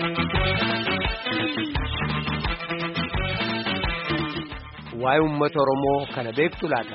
Waa'ee uummata Oromoo kana beektu laata?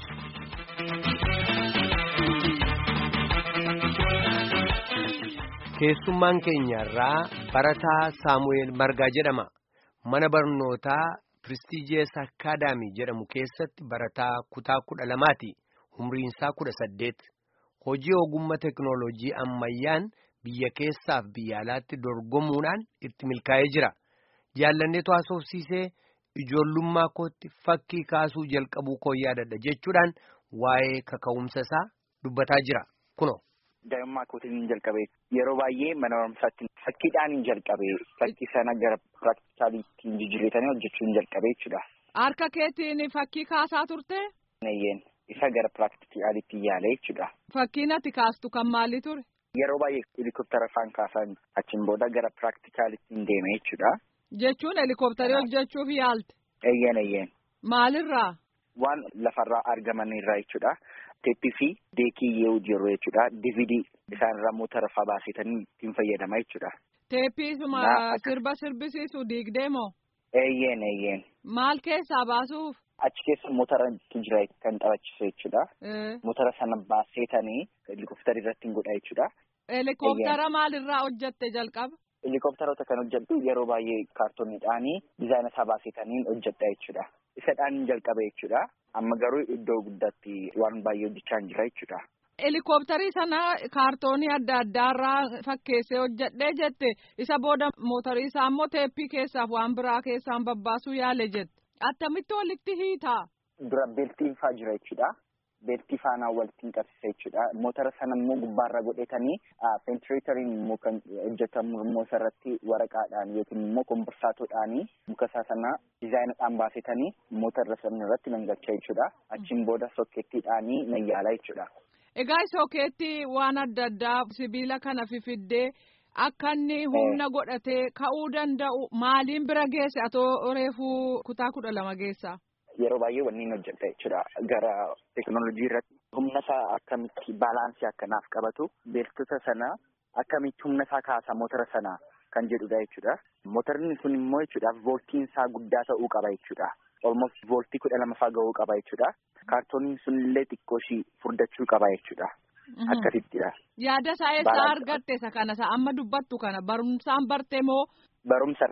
Keessummaan keenyarraa barataa Saamu'eel Margaa jedhama. Mana barnootaa Prestigious Academy jedhamu keessatti barataa kutaa 12ti. Umriin isaa 18. Hojii ogummaa teknooloojii ammayyaan biyya keessaaf biyya alaatti dorgomuudhaan itti milkaa'ee jira. Jaallanneetu haasofsiisee ijoollummaa kootti fakkii kaasuu jalqabuu koo yaadadha jechuudhaan waa'ee kaka'umsa isaa dubbataa jira. Kunoo. Daa'imummaa kootiin jalqabee yeroo baay'ee mana barumsaatti fakkiidhaan jalqabee fakkii sana gara piraktikaaliitti jijjiirratanii hojjechuun jalqabee jechuudha. Harka keetiin fakkii kaasaa turte? Nayyeen isa gara piraktikaaliitti yaalee jechuudha. Fakkiin ati kaastu kan maalii ture? Yeroo baay'ee helikooftara faan kaasan achiin booda gara piraktikaaliitti deemee jechuudha. Jechuun helikooftara hojjechuuf yaalte? Eeyyeen. Maalirraa? Waan lafarraa argaman irraa jechuudha. Teeppii fi deekii yoo jiru jechuudha. DVD isaanirraa motora fa'aa baasetanii ittiin fayyadama jechuudha. Teeppii sirba sirbisiisu diigdee moo? Eeyyeen. Maal keessaa baasuuf? Achi keessa motora jira kan taphachiisu jechuudha. Motora sana baasetanii helikooftara irratti hin godha jechuudha. Helikooftara maalirraa hojjette jalqaba? Helikoophtaroota kan hojjedhu yeroo baay'ee kaartooniidhaan dizaayina isaa baasetaniin hojjedha jechuudha. Isadhaan jalqabe jechuudha. Amma garuu iddoo guddaatti waan baay'ee hojjechaa hin jira jechuudha. Helikoophtarii sana kaartoonii adda addaarraa fakkeessee hojjedhee jette isa booda mootarii isaa immoo teeppii keessaaf waan biraa keessaan babbaasuu yaale jette. Attamitti walitti hiitaa? Dura beeltiin fa'aa jira jechuudha. Beeltii faanaa walitti qabsiisa jechuudha. Motora sana immoo gubbaarra godhetanii ventileeteriin immoo kan hojjetamu immoo isarratti waraqaadhaan yookiin immoo komborsaatoodhaan muka isaa sana dizaayinadhaan baasetanii motora sana irratti nangalchaa jechuudha. Achiin booda sokkeettiidhaan nan yaala jechuudha. Egaa sokkeettii waan adda addaa sibiila kana fifiddee akka inni humna godhatee ka'uu danda'u maaliin bira geesse atoo reefuu kutaa 12 geessaa? Yeroo baay'ee wanni hojjedha jechuudha. Gara teekinooloojii irratti humna isaa akkamitti baalaansii akkanaaf qabatu beektota sana akkamitti humna isaa kaasa motora sana kan jedhudha jechuudha. Motorni sun immoo jechuudha vooltiin isaa guddaa ta'uu qaba jechuudha. Almost vooltii 12 fa'aa gahuu qaba jechuudha. Kaartooniin sun illee xiqqoo ishii furdachuu qaba jechuudha. Akkasittidha. Yaada isaa eessaa argatte isa kana isa amma dubbattu kana barumsaan barte moo? Barumsa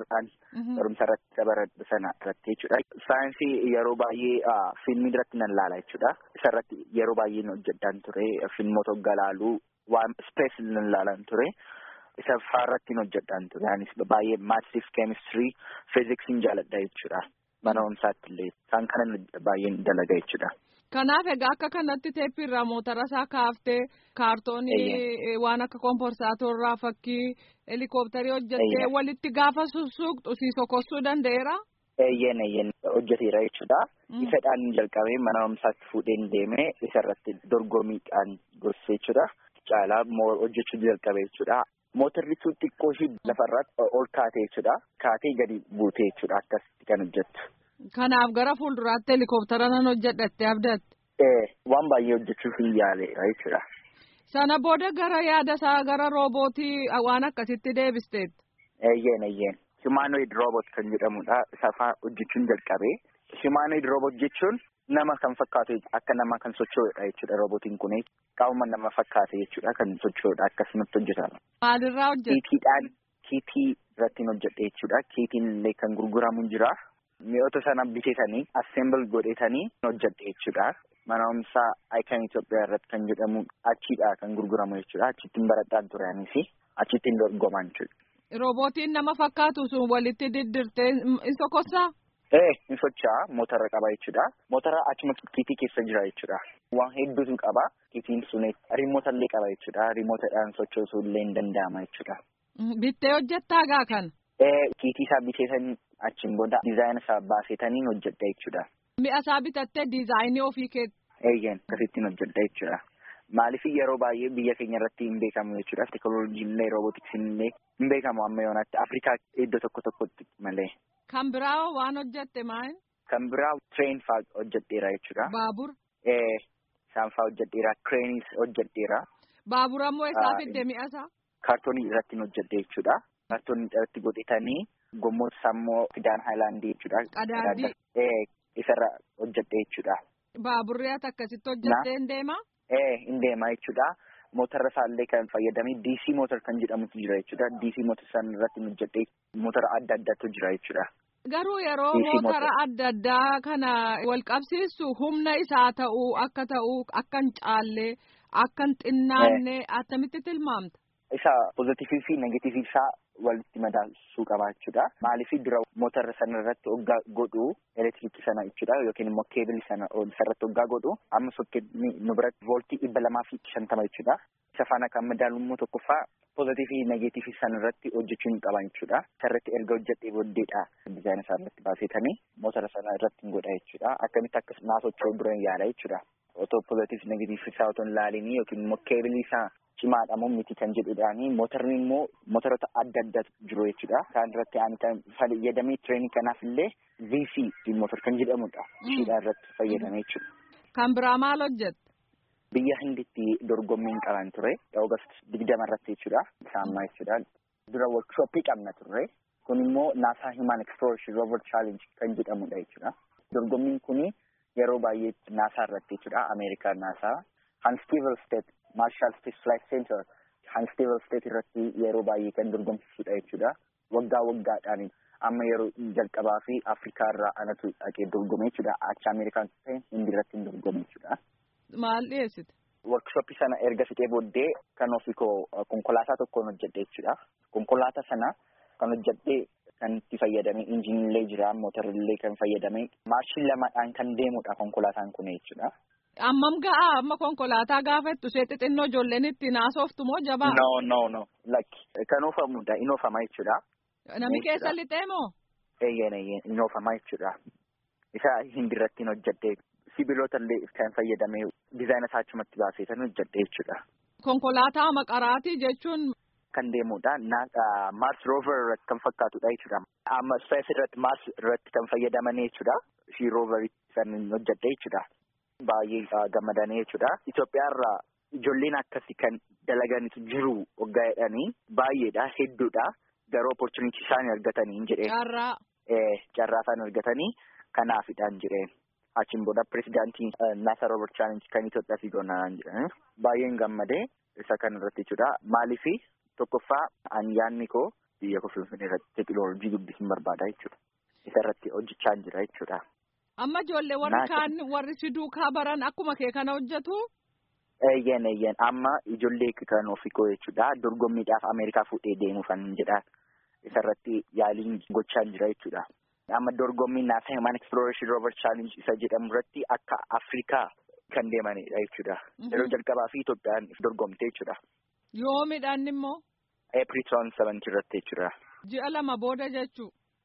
irratti baradhu sana irratti jechuudha. Saayinsii yeroo baay'ee fiilmii irratti nan laala jechuudha. Isa irratti yeroo baay'ee hojjedhaan ture. Fiilmoota galaaluu waan ispees nan laalan ture. Isa faarratti hojjedhaan ture. Anis baay'ee maatsiif, keemistirii, fiiziksiin jaaladha jechuudha. Mana barumsaatti illee isaan kana baay'een dalaga jechuudha. Kanaaf egaa akka kanatti teeppiirraa motora isaa kaaftee kaartoonii waan akka komporsaatorraa fakkii helikoophtarii hojjettee walitti gaafa sussuuqxu si sokossuu danda'eera? Eeyyeen hojjeteera jechuudha. Isadhaan jalqabee mana barumsaatti fuudheen deemee isarratti dorgommiidhaan gorsee jechuudha. Caalaa hojjechuu jalqabee jechuudha. Mootarri sun xiqqoo ishii lafarratti ol kaatee jechuudha. Kaatee gadi buutee jechuudha. Akkasitti kan hojjettu. Kanaaf gara fuulduraatti helikoophitara nan hojjedhatte abdatte? Waan baay'ee hojjechuuf hin yaaleera jechuudha. Sana booda gara yaada isaa gara roobootii waan akkasitti deebisteet? Eeyyeen. Humanoid robot kan jedhamudha. Safaa hojjechuun jalqabee. Humanoid robot jechuun nama kan fakkaatu akka nama kan socho'udha jechuudha. Robotiin kun qaama nama fakkaate jechuudha kan socho'udha akkasumatti hojjetama. Maalirraa hojjeta? Kiitii irratti hojjedhe jechuudha. Kiitiin illee kan gurguramu jira. Mi'oota sana bitatanii assemble godhetanii hojjedhe jechuudha. Mana barumsaa Icon Itoophiyaa irratti kan jedhamu achiidha kan gurguramu jechuudha. Achittiin baradhaan ture anis achittiin dorgoman jechuudha. Roobootiin nama fakkaatu sun walitti diddirtee in sokossaa? In socho'a motora qaba jechuudha. Motora achuma kiitii keessa jira jechuudha. Waan hedduutu qaba. Kiitiin sun riimoota illee qaba jechuudha. Riimootaadhaan sochoosuu illee hin danda'ama jechuudha. Bittee hojjettaa gaa kana? Kiitii isaa biteetanii achiin booda dizaayina isaa baasetanii hojjedha jechuudha. Mi'a isaa bitattee dizaayinii ofii keetti? Eeyyeen akkasittiin hojjedha jechuudha. Maaliif yeroo baay'ee biyya keenya irratti hin beekamu jechuudha. Teekinooloojiin illee roobootiksiin illee hin beekamu amma yoonaatti Afrikaa iddoo tokkotti malee. Kan biraa waan hojjette maal? Kan biraa tireen fa'aa hojjedheera jechuudha. Baabura? Isaan fa'aa hojjedheera. Kireenis hojjedheera. Baabura immoo isaa fidde mi'a isaa? Kaartoonii irratti hojjedhe jechuudha. Martoonni irratti godhatanii gommoota sammuu fidaan haayilaandii jechuudha. Qadaadii. Isarra hojjedhe jechuudha. Baaburri akkasitti hojjettee hin deema? Hin deema jechuudha. Motora isaallee kan fayyadamee DC motor kan jedhamutu jira jechuudha. DC motor san irratti hojjedhe motora adda addaatu jira jechuudha. Garuu yeroo motora adda addaa kana wal qabsiisu humna isaa ta'uu akka hin caalle akka hin xinnaanne attamitti tilmaamta? Isa pozitiivii fi negatiivii isaa walitti madaalsuu qaba jechuudha. Maaliif dura motora sana irratti hoggaa godhu elektiriikii sana jechuudha yookiin immoo keebilii sana irratti hoggaa godhu amma sokkeetni nu biratti vooltii 250 jechuudha. Isa faana kan madaalu immoo tokkoffaa pozitiivii fi negatiivii sana irratti hojjechuu hin qaban jechuudha. Isarratti erga hojjedhee booddeedha dizaayina isaa irratti baasetanii motora sana irratti hin godha jechuudha. Akkamitti akkas naasochoo dura hin yaala jechuudha. Otoo pozitiivii fi negatiivii isaa otoo hin laalinii yookiin immoo keebilii isaa cimaadha moo miti kan jedhudhaani motorni immoo motorota adda addaatu jiru jechuudha. Isaan irratti kan fayyadamee tireenii kanaaf illee VC motor kan jedhamudha. Ishiidhaan irratti fayyadamee jechuudha. Kan biraa maal hojjette? Biyya Hinditti dorgommiin qaban ture. August 20 irratti jechuudha. Saammaa jechuudha. Dura workshooppii qabna turre. Kun immoo NASA Human Exploration Rover Challenge kan jedhamudha jechuudha. Dorgommiin kuni yeroo baay'ee NASA irratti jechuudha. Ameerikaa NASA Huntsville State Marshall Space Flight Center Huntsville State irratti yeroo baay'ee kan dorgomsisuudha jechuudha. Waggaa waggaadhaan amma yeroo jalqabaa fi Afrikaa irraa anatu dhaqee dorgome jechuudha. Achi Ameerikaan ta'e Hindi irratti hin dorgome jechuudha. Maal dhiyeessite? Workshooppii sana erga fixee booddee kan ofii koo konkolaataa tokkoon hojjedhe jechuudha. Konkolaataa sana kan hojjedhee kan itti fayyadame injiniillee jira, mootorillee kan fayyadame maarshii lamadhaan kan deemudha konkolaataan kun jechuudha. Ammam ga'a amma konkolaataa gaafattu see xixinnoo ijoolleen itti naasoftu moo jabaa? No. Kan oofamudha. Inni oofama jechuudha. Nami keessa lixee moo? Eeyyeen inni oofama jechuudha. Isa Hindi irratti hojjedhe sibiilota illee kan fayyadame dizaayina isaa achumatti baaseetan hojjedhe jechuudha. Konkolaataa maqaraatii jechuun. Kan deemudha. Mars Rover irratti kan fakkaatudha jechuudha. Amma Space irratti Mars irratti kan fayyadaman jechuudha. Shi Rover san hojjedhe jechuudha. Baay'ee gammadanii jechuudha. Itoophiyaa irraa ijoolleen akkasii kan dalaganitu jiru waggaa jedhanii baay'eedha, hedduudha. Garuu opportunity isaan argatanii hin jedhee. Carraa isaan argatanii kanaafidhaan jedhee. Achiin booda pirezidaantiin NASA Rover Challenge kan Itoophiyaa fiigoonaan jedhanii. Baay'een gammadee isa kan irratti jechuudha. Maaliifi tokkoffaa yaadni koo biyya koo Finfinnee irratti teekinooloojii guddisuun barbaada jechuudha. Isa irratti hojjechaa jira jechuudha. Amma ijoollee warri kaan warri si duukaa baran akkuma kee kana hojjetu? Eeyyeen amma ijoollee kan ofii koo jechuudha. Dorgommiidhaaf Ameerikaa fuudhee deemuufan jedha. Isarratti yaaliin gochaa jira jechuudha. Amma dorgommii NASA Human Exploration Rover Challenge isa jedhamu irratti akka Afrikaa kan deemanidha jechuudha. Yeroo jalqabaa fi Itoophiyaan dorgomte jechuudha. Yoomidhaan immoo? April 27 irratti jechuudha. Ji'a 2 booda jechuu?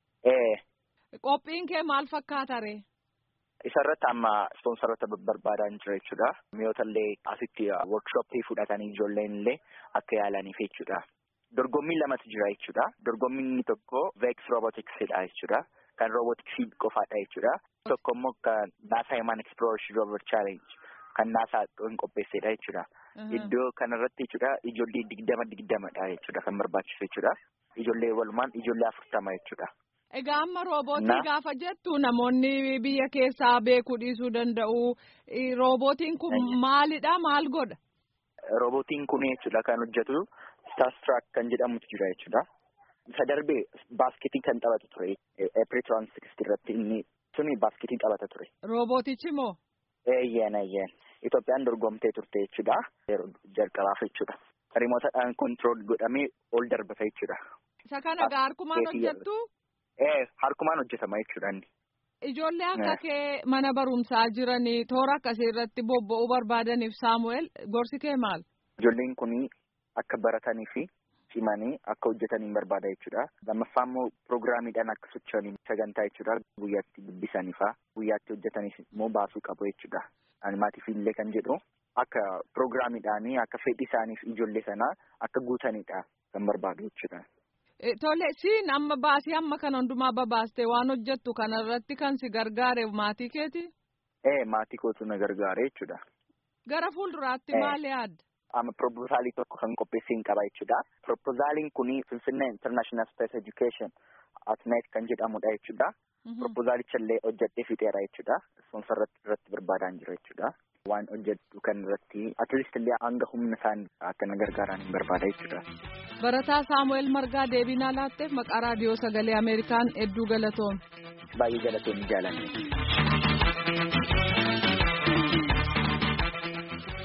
Qophiin kee maal fakkaata ree? Isarratti amma ispoonsarota barbaadan jira jechuudha. Mi'oota illee asitti workshooppii fudhatanii ijoolleen illee akka yaalaniif jechuudha. Dorgommiin lamatu jira jechuudha. Dorgommiin inni tokko Vex Roboticsidha jechuudha. Kan robotiksii qofaadha jechuudha. Tokko immoo kan NASA Human Exploration Rover Challenge kan NASA hin qopheessedha jechuudha. Iddoo kanarratti jechuudha ijoollee 20dha jechuudha kan barbaachisu jechuudha. Ijoollee walumaan ijoollee 40 jechuudha. Egaa amma roobootii gaafa jettu namoonni biyya keessaa beekuu dhiisuu danda'u. Roobootiin kun maalidha? Maal godha? Roobootiin kun jechuudha kan hojjetu Starstruck kan jedhamutu jira jechuudha. Isa darbee baasketii kan taphatu ture. April 26 irratti inni suni baasketii taphata ture. Roobootichi moo? Eeyyeen. Itoophiyaan dorgomtee turte jechuudha. Yeroo jalqabaaf jechuudha. Rimootaadhaan kontirool godhamee ol darbata jechuudha. Isa kana harkumaan hojjettu? Harkumaan hojjetama jechuudha inni. Ijoollee akka kee mana barumsaa jiranii toora akkasii irratti bobba'uu barbaadaniif Saamu'eel gorsi kee maal? Ijoolleen kun akka baratanii fi cimanii akka hojjetanii barbaada jechuudha. Lammaffaa immoo piroogiraamiidhaan akka socho'anii sagantaa jechuudha. Guyyaatti dubbisaniifaa guyyaatti hojjetaniif immoo baasuu qabu jechuudha. Animaatiif illee kan jedhu akka piroogiraamiidhaanii akka fedhii isaaniif ijoollee sanaa akka guutanidha kan barbaadu jechuudha. Tole siin amma baasii amma kan hundumaa babaastee waan hojjettu kanarratti kan si gargaare maatii keeti? Maatii kootu na gargaare jechuudha. Gara fuulduraatti maal yaadda? proposaalii tokko kan qopheessee qaba jechuudha. Proposaaliin kuni Finfinnee International Space Education at Night kan jedhamudha jechuudha. Proposaalicha illee hojjedhee fixeera jechuudha. Sponsor irratti barbaadaan jira jechuudha. Waan hojjedhu kan irratti at least illee hanga humna isaan akka na gargaaran barbaada jechuudha. Barataa Saamu'eel Margaa deebii naa laatteef maqaa raadiyoo sagalee Ameerikaan hedduu galatoom. Baay'ee galatoom jaalanne.